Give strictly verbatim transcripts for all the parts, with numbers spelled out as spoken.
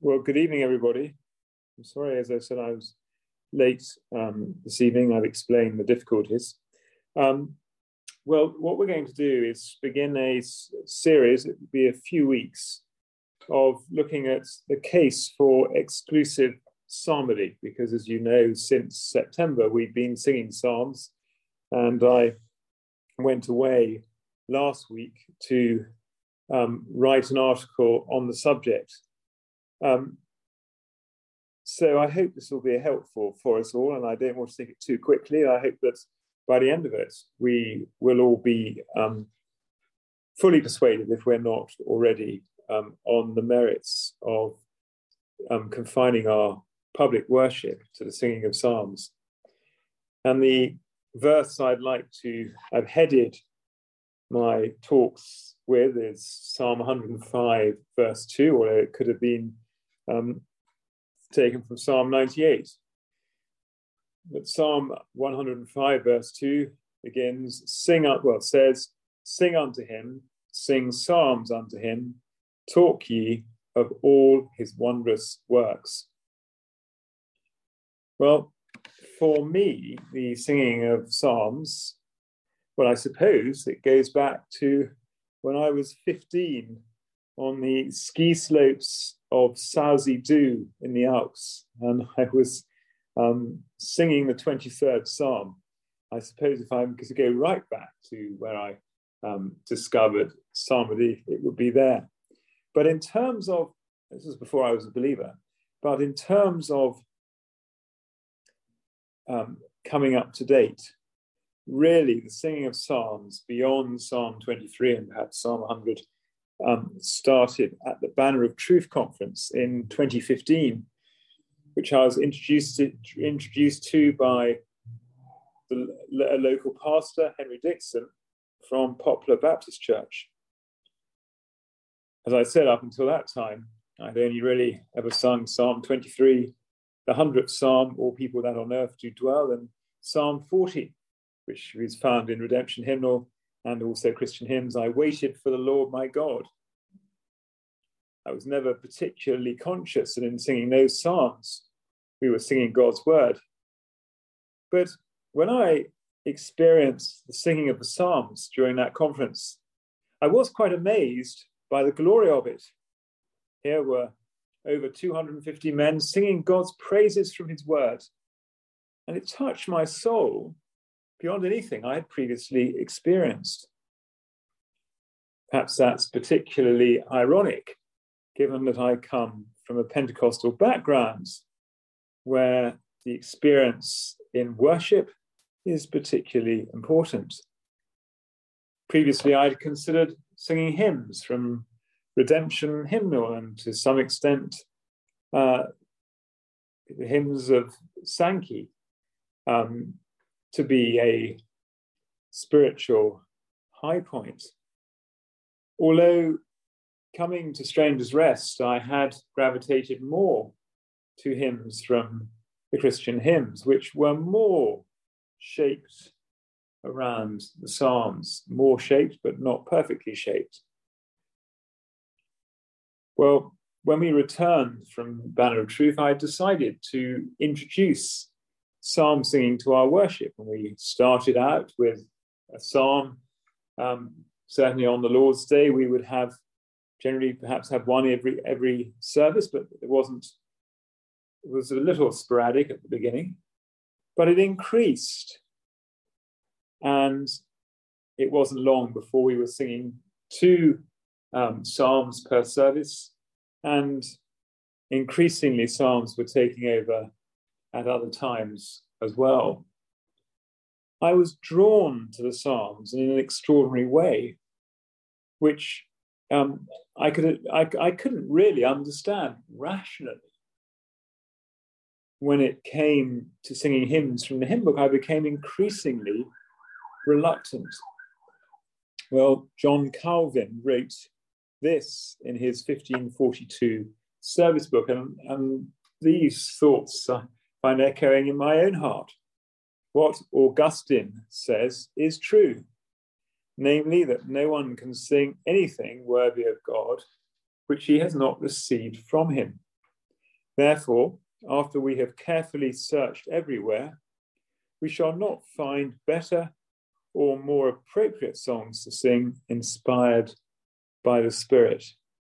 Well, good evening, everybody. I'm sorry, as I said, I was late um, this evening. I've explained the difficulties. Um, well, what we're going to do is begin a s- series, it will be a few weeks, of looking at the case for exclusive psalmody, because as you know, since September, we've been singing psalms, and I went away last week to um, write an article on the subject. Um, so I hope this will be helpful for us all, and I don't want to think it too quickly. I hope that by the end of it, we will all be um, fully persuaded, if we're not already, um, on the merits of um, confining our public worship to the singing of psalms. And the verse I'd like to, I've headed my talks with is Psalm one hundred five, verse two, although it could have been um, taken from Psalm ninety-eight. But Psalm one hundred five, verse two begins, sing up, well, it says, sing unto him, sing psalms unto him, talk ye of all his wondrous works. Well, for me, the singing of psalms, well, I suppose it goes back to when I was fifteen on the ski slopes of Sauzy-Dhu in the Alps, and I was um, singing the twenty-third Psalm. I suppose if I'm to go right back to where I um, discovered psalmody, it would be there. But in terms of, this was before I was a believer, but in terms of um, coming up to date, really the singing of psalms beyond Psalm twenty-three and perhaps Psalm one hundred um, started at the Banner of Truth conference in twenty fifteen, which I was introduced to, introduced to by the, a local pastor, Henry Dixon, from Poplar Baptist Church. As I said, up until that time, I'd only really ever sung Psalm twenty-three, the hundredth Psalm, all people that on earth do dwell, and Psalm forty, which is found in Redemption Hymnal and also Christian hymns. I waited for the Lord my God. I was never particularly conscious that in singing those psalms, we were singing God's word. But when I experienced the singing of the psalms during that conference, I was quite amazed by the glory of it. Here were over two hundred fifty men singing God's praises from his word. And it touched my soul beyond anything I had previously experienced. Perhaps that's particularly ironic, given that I come from a Pentecostal background where the experience in worship is particularly important. Previously, I'd considered singing hymns from Redemption Hymnal and to some extent uh, the hymns of Sankey um, to be a spiritual high point. Although coming to Stranger's Rest, I had gravitated more to hymns from the Christian hymns, which were more shaped around the Psalms, more shaped, but not perfectly shaped. Well, when we returned from Banner of Truth, I decided to introduce psalm singing to our worship. And we started out with a psalm. Um, certainly on the Lord's Day, we would have generally perhaps have one every every service, but it wasn't, it was a little sporadic at the beginning, but it increased. And it wasn't long before we were singing two um, psalms per service, and increasingly psalms were taking over at other times as well. I was drawn to the psalms in an extraordinary way, which um, I could I, I couldn't really understand rationally. When it came to singing hymns from the hymn book, I became increasingly reluctant. Well, John Calvin wrote this in his fifteen forty-two service book, and, and these thoughts I find echoing in my own heart. What Augustine says is true, namely that no one can sing anything worthy of God which he has not received from him. Therefore, after we have carefully searched everywhere, we shall not find better or more appropriate songs to sing inspired by the Spirit.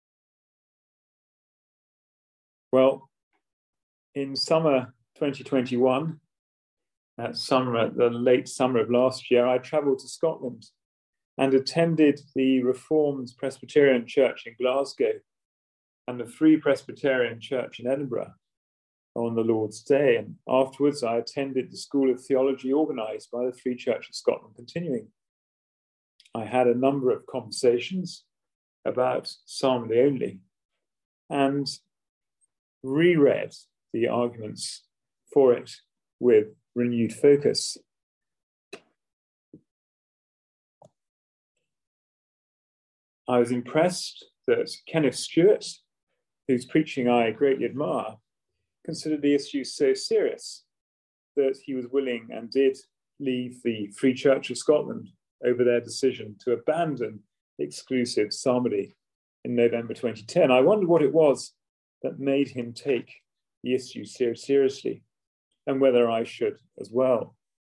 Well, in summer twenty twenty-one, that summer, the late summer of last year, I travelled to Scotland and attended the Reformed Presbyterian Church in Glasgow and the Free Presbyterian Church in Edinburgh on the Lord's Day. And afterwards, I attended the School of Theology organised by the Free Church of Scotland Continuing. I had a number of conversations about psalmody only and reread the arguments for it with renewed focus. I was impressed that Kenneth Stewart, whose preaching I greatly admire, considered the issue so serious that he was willing and did leave the Free Church of Scotland over their decision to abandon exclusive psalmody in November twenty ten. I wondered what it was that made him take the issue so seriously, and whether I should as well.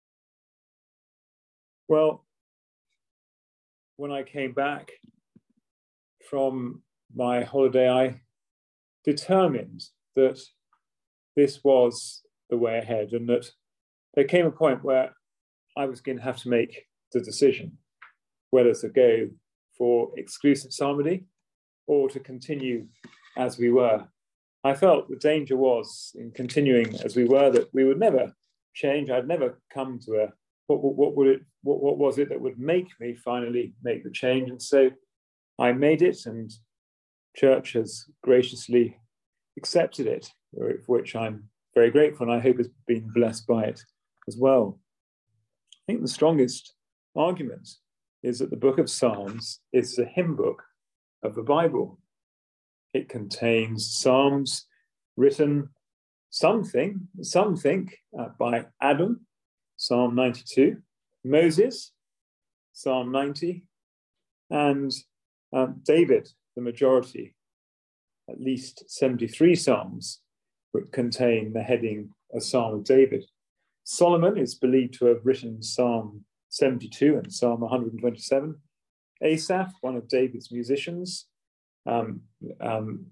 Well, when I came back from my holiday, I determined that this was the way ahead, and that there came a point where I was going to have to make the decision whether to go for exclusive psalmody or to continue as we were. I felt the danger was in continuing as we were, that we would never change. I'd never come to a, what, what would it, what, what was it that would make me finally make the change? And so I made it, and church has graciously accepted it, for which I'm very grateful, and I hope has been blessed by it as well. I think the strongest argument is that the book of Psalms is the hymn book of the Bible. It contains psalms written, some think, some think uh, by Adam, Psalm ninety-two, Moses, Psalm ninety, and uh, David, the majority, at least seventy-three psalms, which contain the heading A Psalm of David. Solomon is believed to have written Psalm seventy-two and Psalm one hundred twenty-seven. Asaph, one of David's musicians, um, um,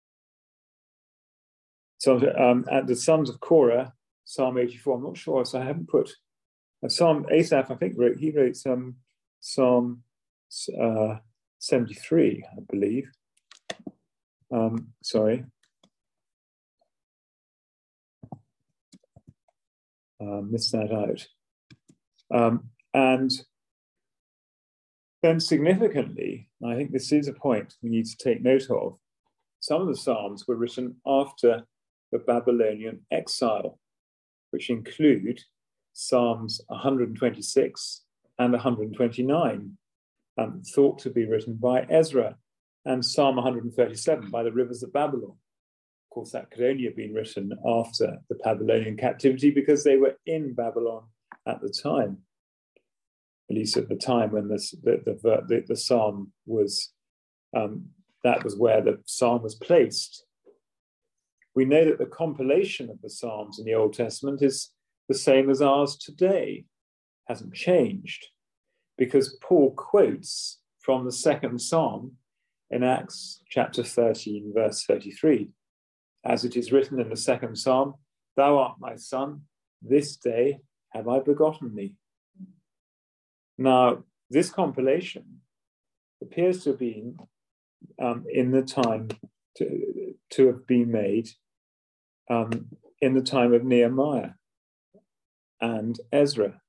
so um, and the sons of Korah, Psalm eighty-four. I'm not sure, so I haven't put a Psalm. Asaph, I think, wrote he wrote some Psalm uh, seventy-three, I believe. Um, sorry. Uh, missed that out. Um, and then significantly, I think this is a point we need to take note of, some of the Psalms were written after the Babylonian exile, which include Psalms one hundred twenty-six and one hundred twenty-nine, um, thought to be written by Ezra, and Psalm one hundred thirty-seven by the rivers of Babylon. Of course, that could only have been written after the Babylonian captivity because they were in Babylon at the time, at least at the time when this, the, the, the, the psalm was, um, that was where the psalm was placed. We know that the compilation of the Psalms in the Old Testament is the same as ours today, hasn't changed, because Paul quotes from the second Psalm in Acts chapter thirteen, verse thirty-three. As it is written in the second Psalm, "Thou art my son, this day have I begotten thee." Now, this compilation appears to have been um, in the time to, to have been made um, in the time of Nehemiah and Ezra.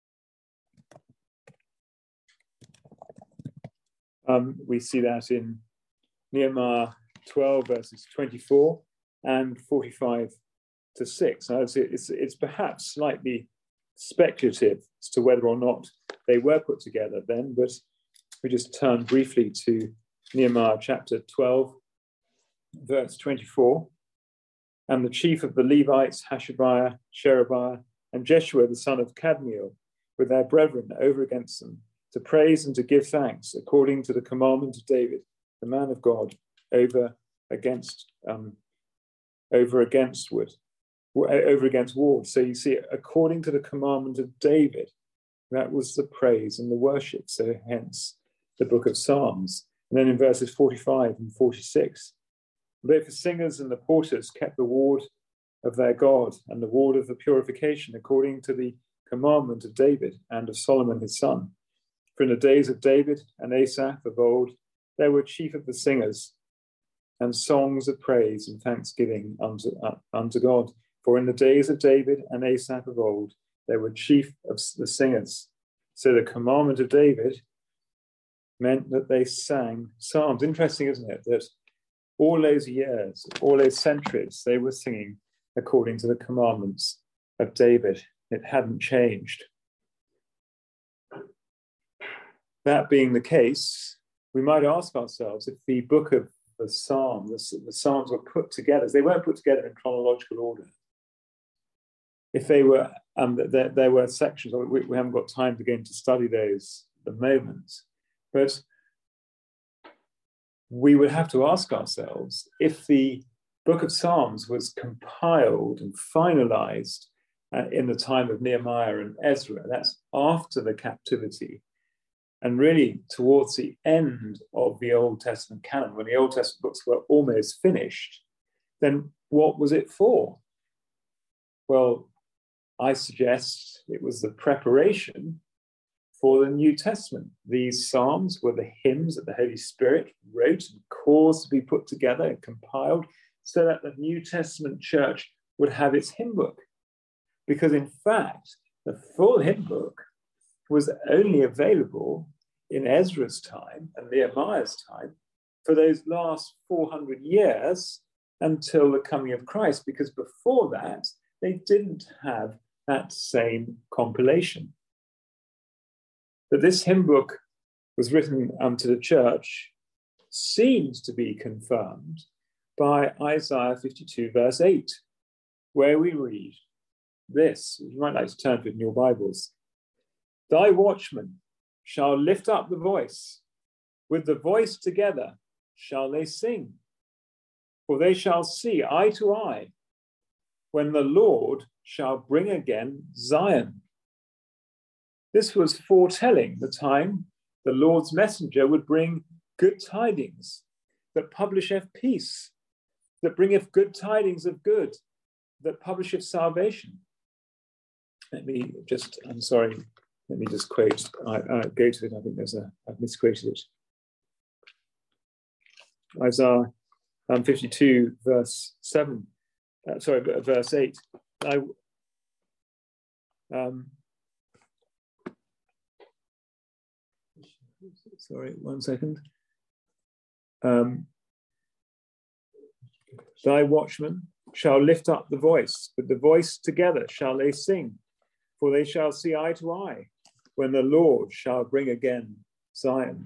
Um, we see that in Nehemiah twelve, verses twenty-four and forty-five to six. Now, it's, it's, it's perhaps slightly speculative as to whether or not they were put together then, but we just turn briefly to Nehemiah chapter twelve, verse twenty-four. "And the chief of the Levites, Hashabiah, Sherebiah, and Jeshua the son of Kadmiel, with their brethren over against them, to praise and to give thanks, according to the commandment of David, the man of God, over against um, over against Wood, over against Ward. So you see, according to the commandment of David, that was the praise and the worship. So hence the book of Psalms. And then in verses forty-five and forty-six, both the singers and the porters kept the ward of their God and the ward of the purification, according to the commandment of David and of Solomon his son. For in the days of David and Asaph of old, there were chief of the singers, and songs of praise and thanksgiving unto, uh, unto God. For in the days of David and Asaph of old, there were chief of the singers. So the commandment of David meant that they sang psalms. Interesting, isn't it, that all those years, all those centuries, they were singing according to the commandments of David. It hadn't changed. That being the case, we might ask ourselves if the book of the Psalms, the, the Psalms were put together, they weren't put together in chronological order. If they were, um, there, there were sections, we, we haven't got time to go into study those at the moment, but we would have to ask ourselves if the book of Psalms was compiled and finalized uh, in the time of Nehemiah and Ezra, that's after the captivity, and really towards the end of the Old Testament canon, when the Old Testament books were almost finished, then what was it for? Well, I suggest it was the preparation for the New Testament. These Psalms were the hymns that the Holy Spirit wrote and caused to be put together and compiled so that the New Testament church would have its hymn book. Because in fact, the full hymn book was only available in Ezra's time and Nehemiah's time for those last four hundred years until the coming of Christ, because before that, they didn't have that same compilation. That this hymn book was written unto the church seems to be confirmed by Isaiah fifty-two, verse eight, where we read this. You might like to turn to it in your Bibles. Thy watchmen shall lift up the voice. With the voice together shall they sing. For they shall see eye to eye when the Lord shall bring again Zion. This was foretelling the time the Lord's messenger would bring good tidings that publisheth peace, that bringeth good tidings of good, that publisheth salvation. Let me just, I'm sorry, let me just quote, I, I go to it, I think there's a, I've misquoted it. Isaiah um, fifty-two, verse seven, uh, sorry, verse eight. I, um, sorry, one second. Um, Thy watchmen shall lift up the voice, with the voice together shall they sing, for they shall see eye to eye when the Lord shall bring again Zion.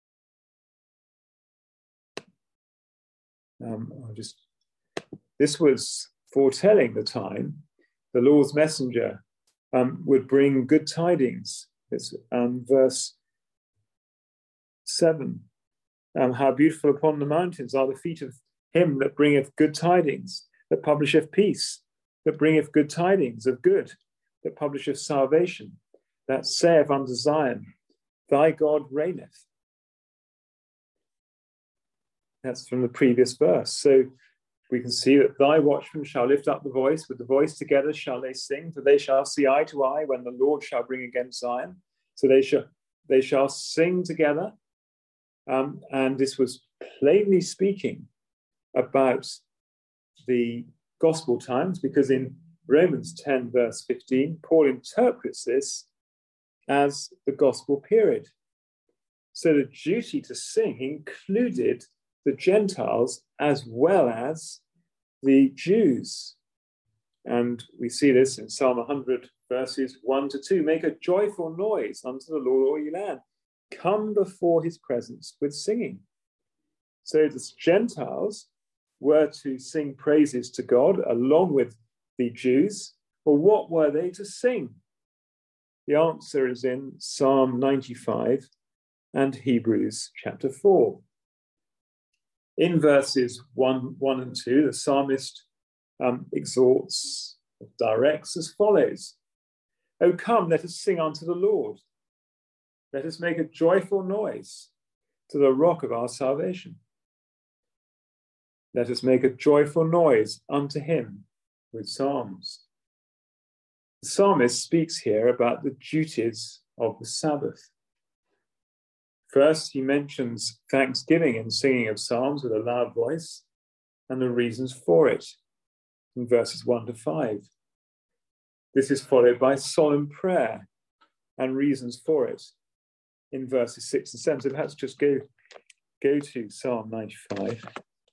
Um, I'll just, this was foretelling the time the Lord's messenger um, would bring good tidings. It's um, verse seven. Um, how beautiful upon the mountains are the feet of him that bringeth good tidings, that publisheth peace, that bringeth good tidings of good, that publisheth salvation, that saith unto Zion, thy God reigneth. That's from the previous verse. So we can see that thy watchmen shall lift up the voice, with the voice together shall they sing, for they shall see eye to eye when the Lord shall bring again Zion. So they shall, they shall sing together. Um, and this was plainly speaking about the gospel times, because in Romans ten, verse fifteen, Paul interprets this as the gospel period. So the duty to sing included the Gentiles as well as the Jews. And we see this in Psalm one hundred, verses one to two. Make a joyful noise unto the Lord, all ye land. Come before his presence with singing. So the Gentiles were to sing praises to God along with the Jews. Well, what were they to sing? The answer is in Psalm ninety-five and Hebrews chapter four. In verses one, one and two, the psalmist um, exhorts, directs as follows. O come, let us sing unto the Lord. Let us make a joyful noise to the rock of our salvation. Let us make a joyful noise unto him with psalms. The psalmist speaks here about the duties of the Sabbath. First, he mentions thanksgiving and singing of psalms with a loud voice and the reasons for it in verses one to five. This is followed by solemn prayer and reasons for it in verses six and seven. So perhaps just go, go to Psalm ninety-five.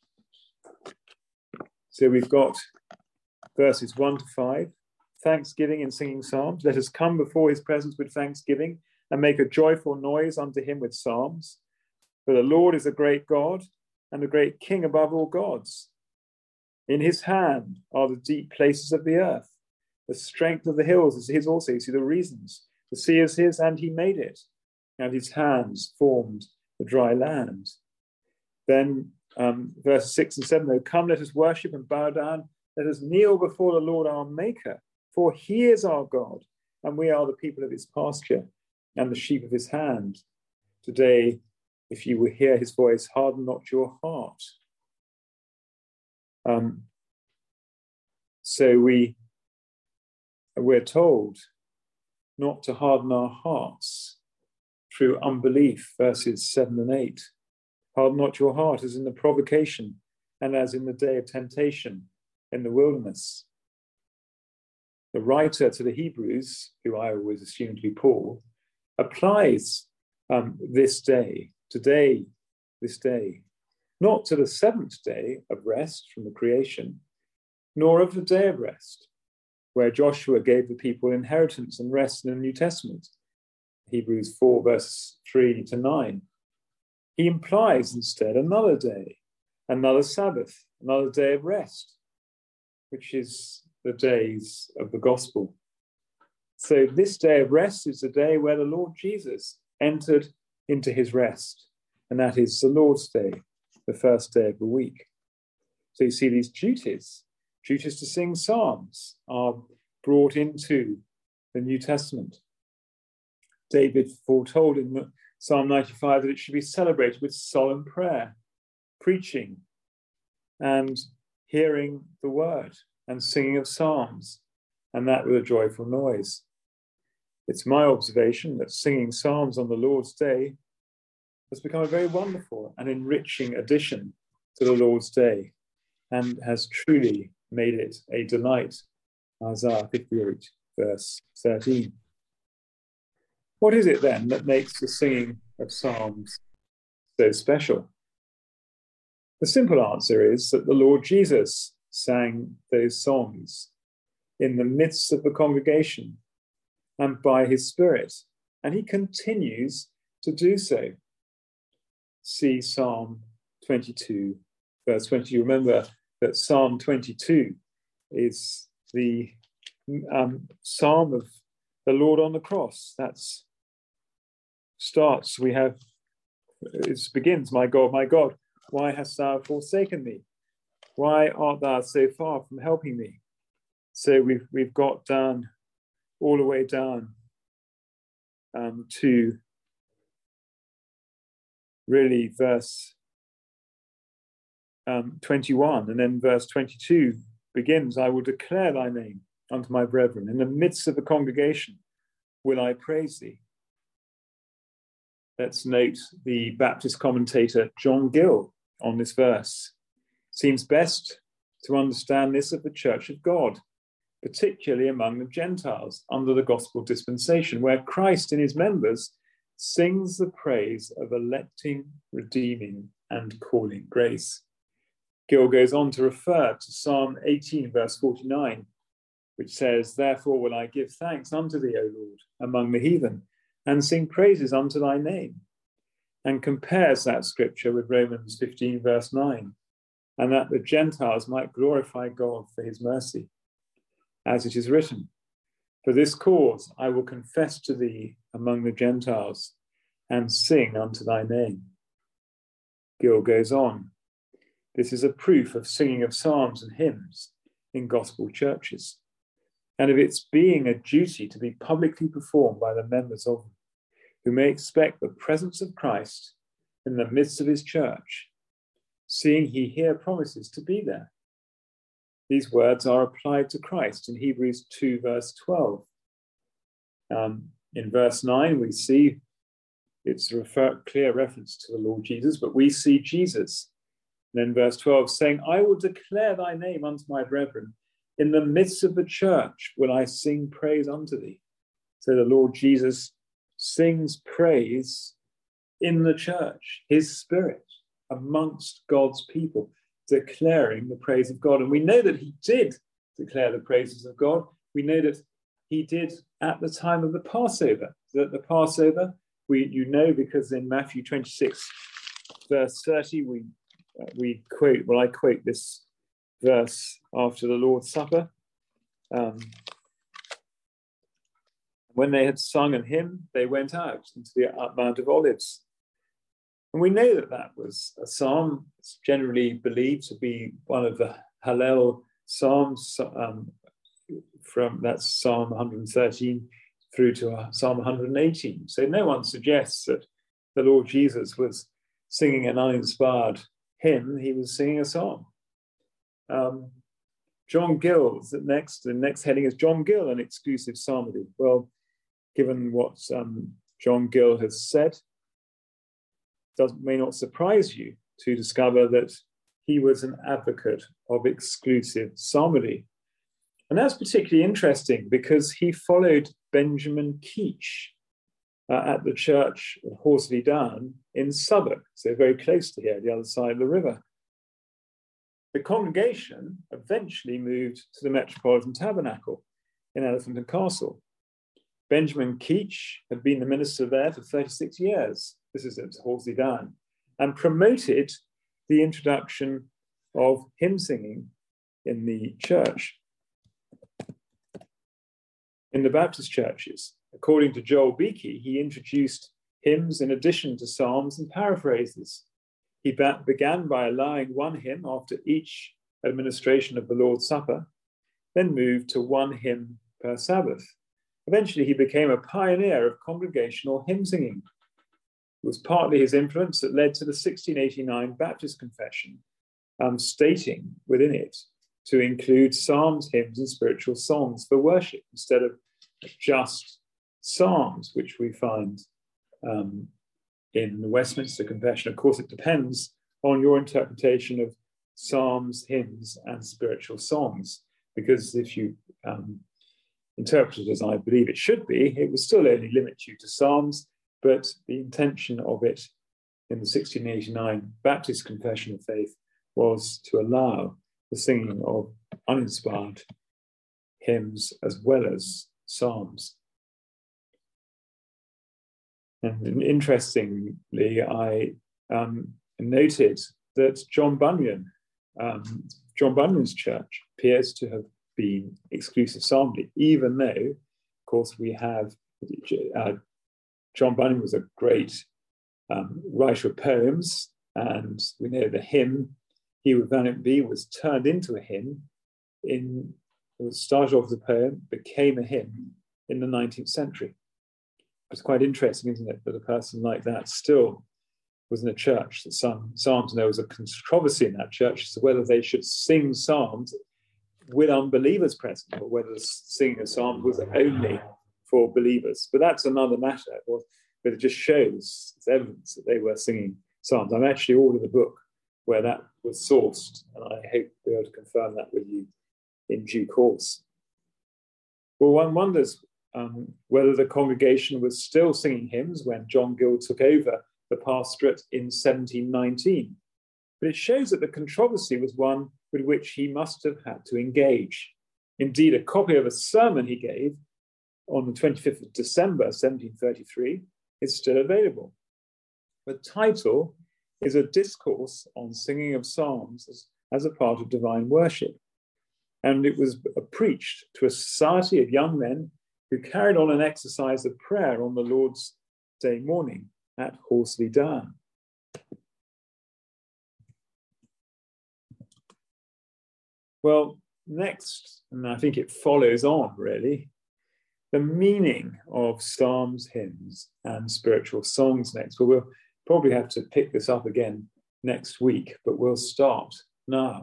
So we've got verses one to five, thanksgiving and singing psalms. Let us come before his presence with thanksgiving and make a joyful noise unto him with psalms. For the Lord is a great God and a great King above all gods. In his hand are the deep places of the earth. The strength of the hills is his also. You see the reasons. The sea is his and he made it. And his hands formed the dry land. Then um, verse six and seven, though, come, let us worship and bow down. Let us kneel before the Lord our Maker. For he is our God, and we are the people of his pasture and the sheep of his hand. Today, if you will hear his voice, harden not your heart. Um, so we, we're told not to harden our hearts through unbelief, verses seven and eight. Harden not your heart as in the provocation and as in the day of temptation in the wilderness. The writer to the Hebrews, who I always assumed to be Paul, applies um, this day, today, this day, not to the seventh day of rest from the creation, nor of the day of rest, where Joshua gave the people inheritance and rest in the New Testament, Hebrews four, verses three to nine. He implies instead another day, another Sabbath, another day of rest, which is the days of the gospel. So this day of rest is the day where the Lord Jesus entered into his rest, and that is the Lord's Day, the first day of the week. So you see these duties, duties to sing psalms, are brought into the New Testament. David foretold in Psalm ninety-five that it should be celebrated with solemn prayer, preaching, and hearing the word, and singing of psalms, and that with a joyful noise. It's my observation that singing psalms on the Lord's Day has become a very wonderful and enriching addition to the Lord's Day, and has truly made it a delight. Isaiah fifty-eight, verse thirteen. What is it then that makes the singing of psalms so special? The simple answer is that the Lord Jesus sang those songs in the midst of the congregation and by his Spirit, and he continues to do so. See Psalm twenty-two, verse twenty. You remember that Psalm twenty-two is the um, psalm of the Lord on the cross. That's starts, we have, it begins, my God, my God, why hast thou forsaken me? Why art thou so far from helping me? So we've we've got down, all the way down um, to really verse um, twenty-one, and then verse twenty-two begins, I will declare thy name unto my brethren. In the midst of the congregation will I praise thee. Let's note the Baptist commentator John Gill on this verse. Seems best to understand this of the Church of God, particularly among the Gentiles under the gospel dispensation, where Christ in his members sings the praise of electing, redeeming, and calling grace. Gill goes on to refer to Psalm eighteen, verse forty-nine, which says, therefore will I give thanks unto thee, O Lord, among the heathen, and sing praises unto thy name, and compares that scripture with Romans fifteen, verse nine, and that the Gentiles might glorify God for his mercy. As it is written, for this cause I will confess to thee among the Gentiles, and sing unto thy name. Gill goes on, this is a proof of singing of psalms and hymns in gospel churches, and of its being a duty to be publicly performed by the members of them, who may expect the presence of Christ in the midst of his church, seeing he here promises to be there. These words are applied to Christ in Hebrews two, verse twelve. Um, in verse nine, we see it's a refer- clear reference to the Lord Jesus, but we see Jesus. And then verse twelve saying, I will declare thy name unto my brethren. In the midst of the church will I sing praise unto thee. So the Lord Jesus sings praise in the church, his spirit amongst God's people, declaring the praise of God. And we know that he did declare the praises of God. We know that he did at the time of the Passover. That the Passover, we you know, because in Matthew twenty-six, verse thirty, we uh, we quote, well, I quote this verse after the Lord's Supper. Um, when they had sung a hymn, they went out into the Mount of Olives. And we know that that was a psalm. It's generally believed to be one of the Hallel psalms, um, from that's Psalm one hundred thirteen through to uh, Psalm one hundred eighteen. So no one suggests that the Lord Jesus was singing an uninspired hymn. He was singing a psalm. Um, John Gill, the next, the next heading is John Gill, an exclusive psalmody. Well, given what um, John Gill has said, does may not surprise you to discover that he was an advocate of exclusive psalmody. And that's particularly interesting because he followed Benjamin Keach uh, at the church of Horsley Down in Southwark, so very close to here, the other side of the river. The congregation eventually moved to the Metropolitan Tabernacle in Elephant and Castle. Benjamin Keach had been the minister there for thirty-six years. This is at Horsley Down, and promoted the introduction of hymn singing in the church. In the Baptist churches, according to Joel Beakey, he introduced hymns in addition to psalms and paraphrases. He ba- began by allowing one hymn after each administration of the Lord's Supper, then moved to one hymn per Sabbath. Eventually, he became a pioneer of congregational hymn singing. It was partly his influence that led to the sixteen eighty-nine Baptist Confession, um, stating within it to include psalms, hymns, and spiritual songs for worship instead of just psalms, which we find um, in the Westminster Confession. Of course, it depends on your interpretation of psalms, hymns, and spiritual songs, because if you um, interpret it as I believe it should be, it would still only limit you to psalms, but the intention of it in the sixteen eighty-nine Baptist Confession of Faith was to allow the singing of uninspired hymns as well as psalms. And interestingly, I um, noted that John Bunyan, um, John Bunyan's church appears to have been exclusive psalmody, even though, of course, we have uh, John Bunyan was a great um, writer of poems, and we know the hymn He Would Valiant Be was turned into a hymn in, it was started off as a poem, became a hymn in the nineteenth century. It's quite interesting, isn't it, that a person like that still was in a church that sung psalms, and there was a controversy in that church as to whether they should sing psalms with unbelievers present, or whether singing a psalm was only for believers. But that's another matter. But it just shows, it's evidence that they were singing psalms. I'm actually ordered a book where that was sourced, and I hope to be able to confirm that with you in due course. Well, one wonders um, whether the congregation was still singing hymns when John Gill took over the pastorate in seventeen nineteen. But it shows that the controversy was one with which he must have had to engage. Indeed, a copy of a sermon he gave on the twenty-fifth of December, seventeen thirty-three, is still available. The title is a discourse on singing of psalms as, as a part of divine worship. And it was preached to a society of young men who carried on an exercise of prayer on the Lord's Day morning at Horsley Down. Well, next, and I think it follows on really, the meaning of psalms, hymns, and spiritual songs next. But we'll probably have to pick this up again next week, but we'll start now.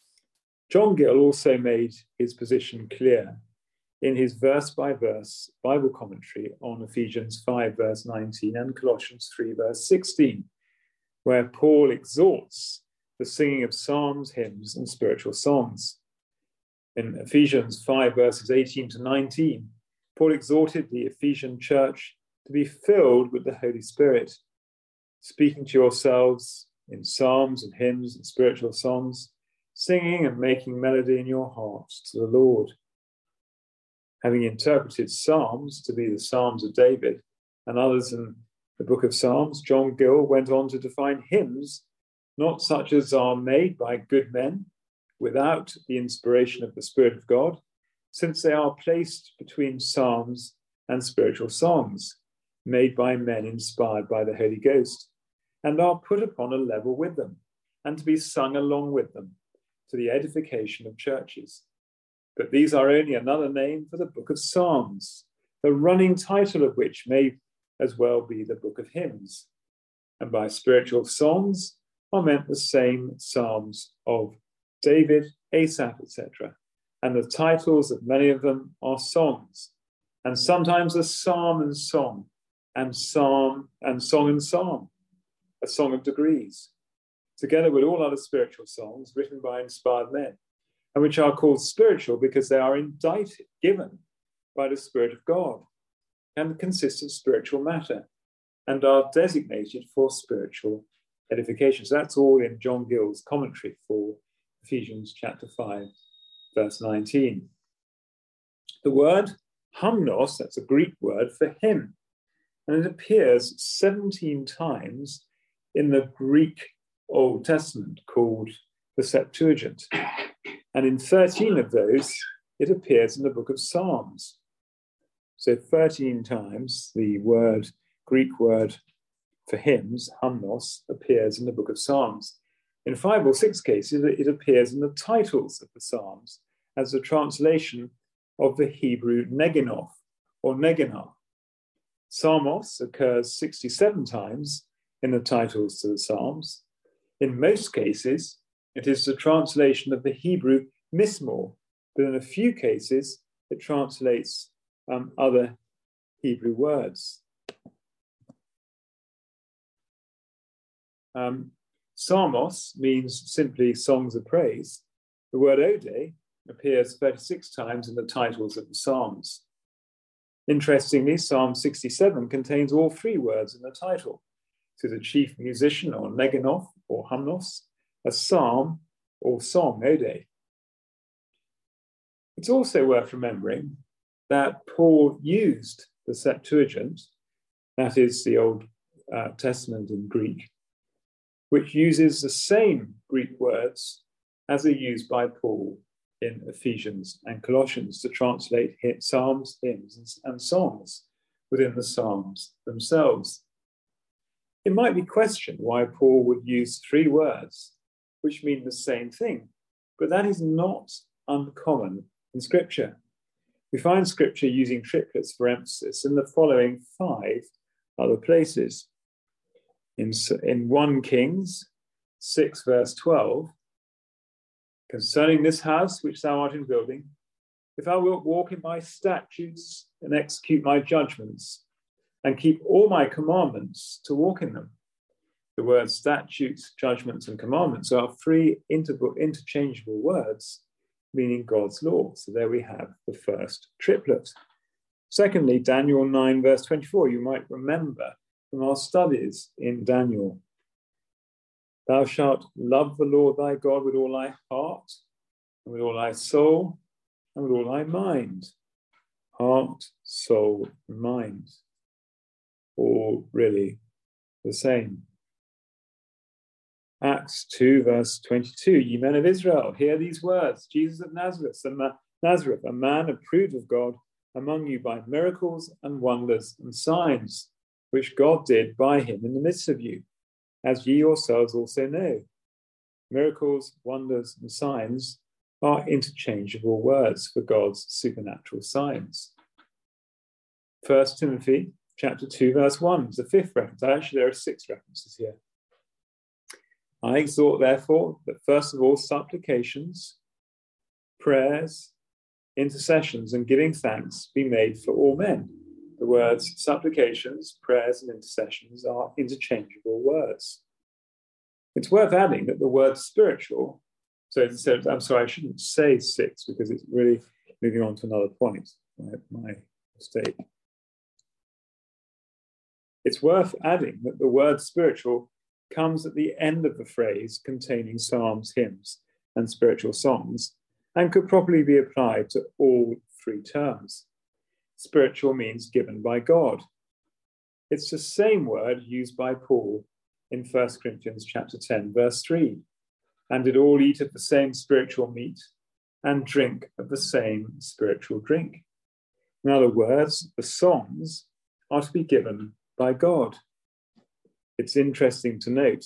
John Gill also made his position clear in his verse-by-verse Bible commentary on Ephesians five, verse nineteen, and Colossians three, verse sixteen, where Paul exhorts the singing of psalms, hymns, and spiritual songs. In Ephesians five, verses eighteen to nineteen, Paul exhorted the Ephesian church to be filled with the Holy Spirit, speaking to yourselves in psalms and hymns and spiritual songs, singing and making melody in your hearts to the Lord. Having interpreted psalms to be the Psalms of David and others in the book of Psalms, John Gill went on to define hymns, not such as are made by good men without the inspiration of the Spirit of God, since they are placed between psalms and spiritual songs, made by men inspired by the Holy Ghost, and are put upon a level with them, and to be sung along with them, to the edification of churches. But these are only another name for the book of Psalms, the running title of which may as well be the book of hymns. And by spiritual songs are meant the same psalms of David, Asaph, et cetera. And the titles of many of them are songs, and sometimes a psalm and song, and psalm and song and psalm, a song of degrees, together with all other spiritual songs written by inspired men, and which are called spiritual because they are indited, given by the Spirit of God, and consist of spiritual matter, and are designated for spiritual edification. So that's all in John Gill's commentary for Ephesians chapter five, verse nineteen. The word hymnos, that's a Greek word for hymn, and it appears seventeen times in the Greek Old Testament called the Septuagint. And in thirteen of those, it appears in the book of Psalms. So thirteen times the word, Greek word for hymns, hymnos, appears in the book of Psalms. In five or six cases, it appears in the titles of the Psalms as a translation of the Hebrew neginoth or neginah. Psalmos occurs sixty-seven times in the titles to the Psalms. In most cases, it is the translation of the Hebrew mismor, but in a few cases, it translates um, other Hebrew words. Um, Psalmos means simply songs of praise. The word ode appears thirty-six times in the titles of the Psalms. Interestingly, Psalm sixty-seven contains all three words in the title. To the chief musician, or neginoth, or hymnos, a psalm or song, ode. It's also worth remembering that Paul used the Septuagint, that is the Old uh, Testament in Greek, which uses the same Greek words as are used by Paul in Ephesians and Colossians to translate psalms, hymns, and songs within the psalms themselves. It might be questioned why Paul would use three words which mean the same thing, but that is not uncommon in Scripture. We find Scripture using triplets for emphasis in the following five other places. In, in First Kings six, verse twelve, concerning this house which thou art in building, if thou wilt walk in my statutes and execute my judgments, and keep all my commandments to walk in them. The words statutes, judgments, and commandments are three inter- interchangeable words, meaning God's law. So there we have the first triplet. Secondly, Daniel nine, verse twenty-four, you might remember from our studies in Daniel. Thou shalt love the Lord thy God with all thy heart, and with all thy soul, and with all thy mind. Heart, soul, and mind. All really the same. Acts two, verse twenty-two, ye men of Israel, hear these words. Jesus of Nazareth, a, ma- Nazareth, a man approved of God among you by miracles and wonders and signs, which God did by him in the midst of you, as ye yourselves also know. Miracles, wonders, and signs are interchangeable words for God's supernatural signs. First Timothy chapter two, verse one is the fifth reference. Actually, there are six references here. I exhort, therefore, that first of all, supplications, prayers, intercessions, and giving thanks be made for all men. The words supplications, prayers, and intercessions are interchangeable words. It's worth adding that the word spiritual, so instead, I'm sorry, I shouldn't say six because it's really moving on to another point. My, my mistake. It's worth adding that the word spiritual comes at the end of the phrase containing psalms, hymns, and spiritual songs, and could properly be applied to all three terms. Spiritual means given by God. It's the same word used by Paul in First Corinthians chapter ten, verse three. And did all eat of the same spiritual meat and drink of the same spiritual drink. In other words, the songs are to be given by God. It's interesting to note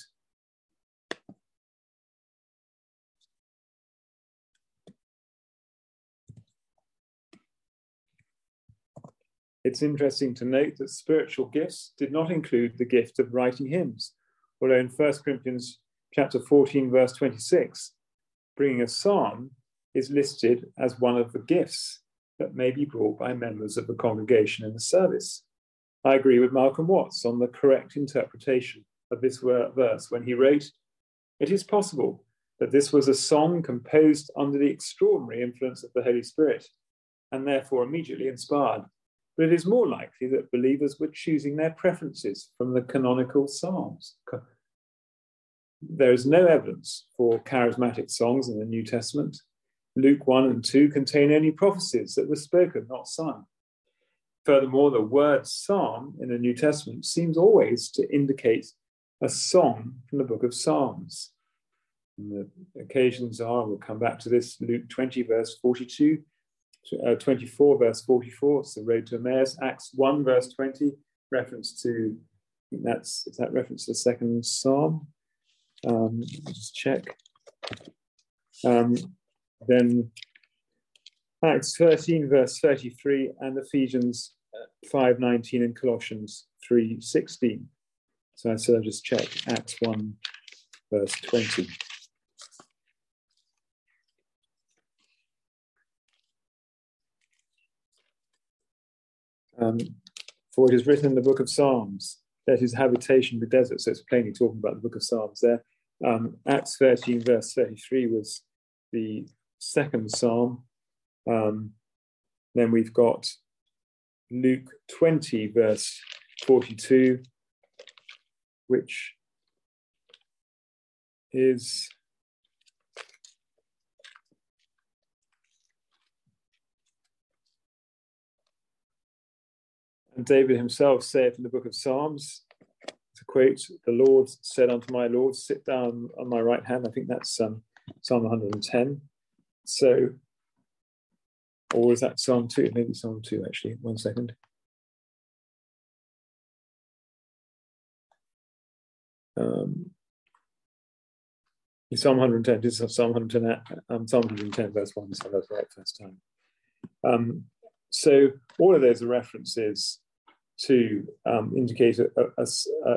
It's interesting to note that spiritual gifts did not include the gift of writing hymns, although in First Corinthians chapter fourteen, verse twenty-six, bringing a psalm is listed as one of the gifts that may be brought by members of the congregation in the service. I agree with Malcolm Watts on the correct interpretation of this verse when he wrote, "It is possible that this was a song composed under the extraordinary influence of the Holy Spirit and therefore immediately inspired. But it is more likely that believers were choosing their preferences from the canonical psalms." There is no evidence for charismatic songs in the New Testament. Luke one and two contain only prophecies that were spoken, not sung. Furthermore, the word psalm in the New Testament seems always to indicate a song from the book of Psalms. And the occasions are, we'll come back to this, Luke twenty, verse forty-two, Uh, twenty-four, verse forty-four, it's the road to Emmaus. Acts one, verse twenty, reference to, I think that's, is that reference to the second psalm? Um, just check. Um, then Acts thirteen, verse thirty-three, and Ephesians five nineteen and Colossians three sixteen. So I said I'll just check Acts one, verse twenty. Um, for it is written in the book of Psalms, that his habitation be desert. So it's plainly talking about the book of Psalms there. Um, Acts thirteen, verse thirty-three was the second psalm. Um, then we've got Luke twenty, verse forty-two, which is and David himself saith in the book of Psalms, to quote, "The Lord said unto my Lord, sit down on my right hand." I think that's um, Psalm one hundred ten. So, or is that Psalm two? Maybe Psalm two, actually. One second. Um, Psalm one hundred ten. This is Psalm one hundred ten, um, Psalm one hundred ten, verse one. So that's right, first time. Um, so all of those are references to um, indicate a, a, a, a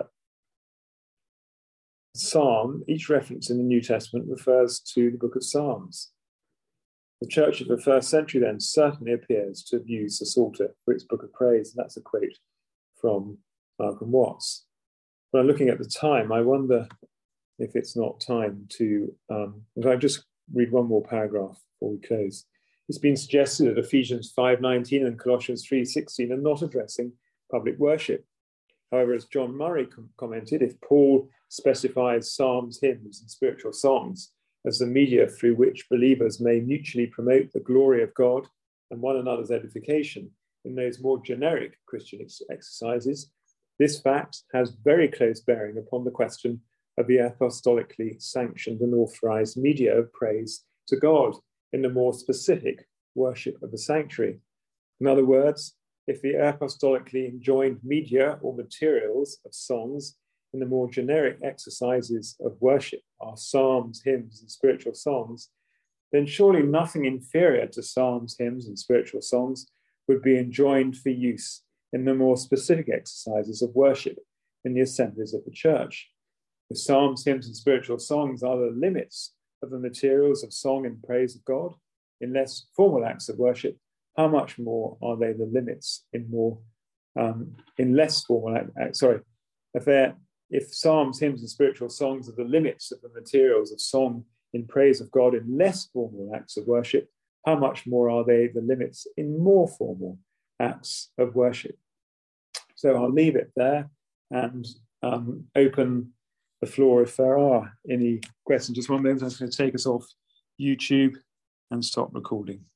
psalm. Each reference in the New Testament refers to the book of Psalms. The church of the first century then certainly appears to have used the Psalter for its book of praise, and that's a quote from Malcolm Watts. When I'm looking at the time, I wonder if it's not time to, um, if I just read one more paragraph before we close. It's been suggested that Ephesians five nineteen and Colossians three sixteen are not addressing public worship. However, as John Murray com- commented, if Paul specifies psalms, hymns, and spiritual songs as the media through which believers may mutually promote the glory of God and one another's edification in those more generic Christian ex- exercises, this fact has very close bearing upon the question of the apostolically sanctioned and authorized media of praise to God in the more specific worship of the sanctuary. In other words, if the apostolically enjoined media or materials of songs in the more generic exercises of worship are psalms, hymns, and spiritual songs, then surely nothing inferior to psalms, hymns, and spiritual songs would be enjoined for use in the more specific exercises of worship in the assemblies of the church. If psalms, hymns, and spiritual songs are the limits of the materials of song and praise of God in less formal acts of worship, how much more are they the limits in more um, in less formal acts? Sorry, if they're if psalms, hymns, and spiritual songs are the limits of the materials of song in praise of God in less formal acts of worship, how much more are they the limits in more formal acts of worship? So I'll leave it there and um, open the floor if there are any questions. Just one moment, I'm going to take us off YouTube and stop recording.